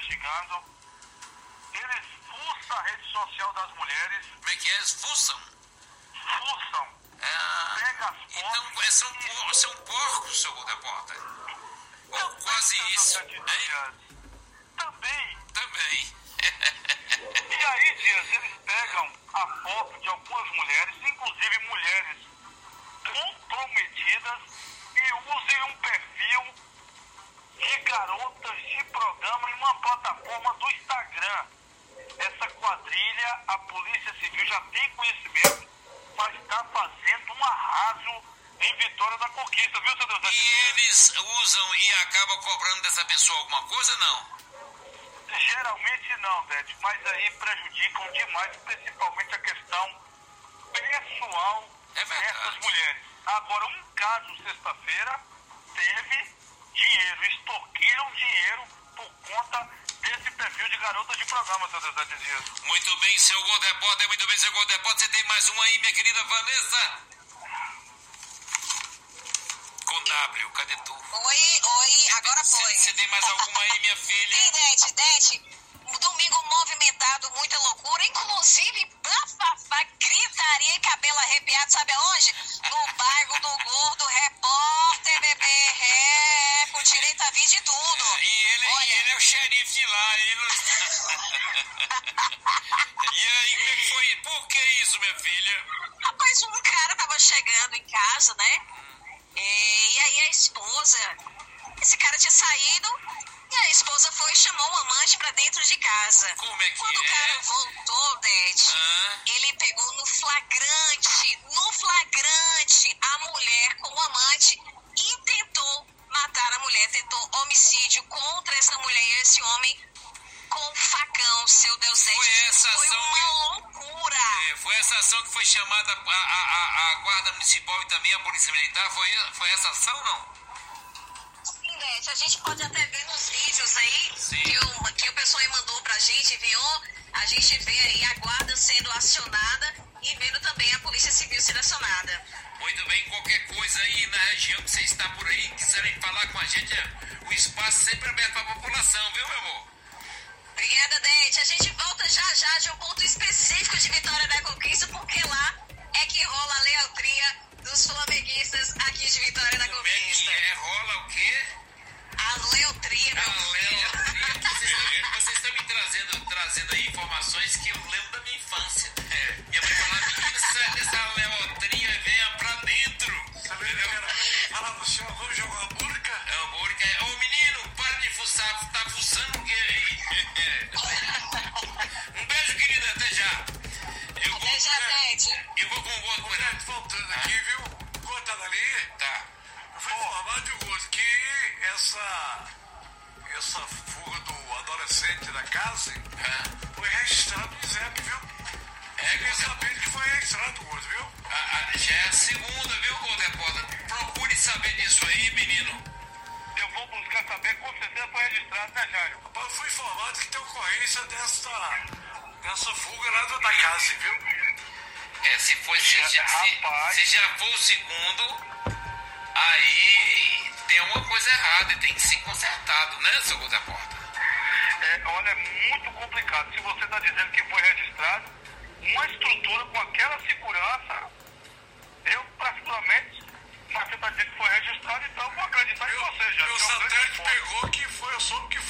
investigando. Eles fuçam a rede social das mulheres. Como é que é? Eles fuçam? Fuçam. Pega as fotos. Então, são porcos, seu repórter. Ou quase isso. Também. E aí, Dias, eles pegam a foto de algumas mulheres, inclusive mulheres comprometidas, e usam um perfil de garotas de programa em uma plataforma do Instagram. Essa quadrilha, a Polícia Civil já tem conhecimento, mas está fazendo um arraso em Vitória da Conquista, viu, seu Deus? E eles usam e acabam cobrando dessa pessoa alguma coisa, não? Geralmente não, Dete, mas aí prejudicam demais, principalmente a questão pessoal dessas mulheres. Agora, um caso sexta-feira teve dinheiro, extorquiram dinheiro por conta desse perfil de garota de programa, seu Deus Dias. Muito bem, seu Goldepota, Você tem mais uma aí, minha querida Vanessa? Com W, cadê tu? Oi, agora foi. Você tem mais alguma aí, minha filha? Sim, Dete. Um domingo movimentado, muita loucura, inclusive bafafá, gritaria e cabelo arrepiado, sabe aonde? No bairro do Gordo, repórter, bebê, com direito a vir de tudo. E ele é o xerife lá, ele não... E aí, como é que foi? Por que isso, minha filha? Rapaz, um cara tava chegando em casa, né? E aí a esposa, esse cara tinha saído e a esposa foi e chamou o amante pra dentro de casa. Como é que Quando o cara voltou, Dete, ele pegou no flagrante a mulher com o amante e tentou matar a mulher, tentou homicídio contra essa mulher e esse homem com um facão, seu Deus. Foi uma loucura. Foi essa ação que foi chamada a Guarda Municipal e também a Polícia Militar? Foi essa ação, não? Sim, Dete, a gente pode até ver nos vídeos aí que o pessoal mandou pra gente, enviou. A gente vê aí a guarda sendo acionada e vendo também a Polícia Civil sendo acionada. Muito bem, qualquer coisa aí na região que você está por aí, quiserem falar com a gente, o espaço sempre aberto para a população, viu, meu amor? Obrigada, Dete. A gente volta já de um ponto específico de Vitória da Conquista, porque lá é que rola a lealtria dos flamenguistas aqui de Vitória da Conquista. Como é que é? Rola o quê? A lealtria, meu filho. Vocês estão me trazendo aí informações que eu lembro da minha infância. Minha mãe falava, menino, sai dessa lealtria, venha pra dentro. Fala no senhor, vamos jogar uma burca? Ô menino, para de fuçar, tá fuçando o quê aí? Um beijo, querida, até já. Até já, Dete. Eu vou com o outro cuidado. Voltando aqui, viu? Conta dali. Tá. Eu fui informar de gosto que essa fuga do adolescente da casa foi registrado no ZEP, viu? Fiquei sabendo que foi registrado, Gosto, viu? Já é a segunda, viu, Goldepota? Procure saber disso aí, menino. Eu vou buscar saber, com certeza foi registrado, né, Jairo? Rapaz, eu fui informado que tem ocorrência dessa fuga lá da casa, viu? Se já for o segundo, aí tem uma coisa errada e tem que ser consertado, né, seu Goldepota? Olha, é muito complicado. Se você está dizendo que foi registrado, uma estrutura com aquela segurança, eu particularmente, mas você está dizendo que foi registrado, então eu vou acreditar em você, já. Meu satélite pegou que foi, eu soube que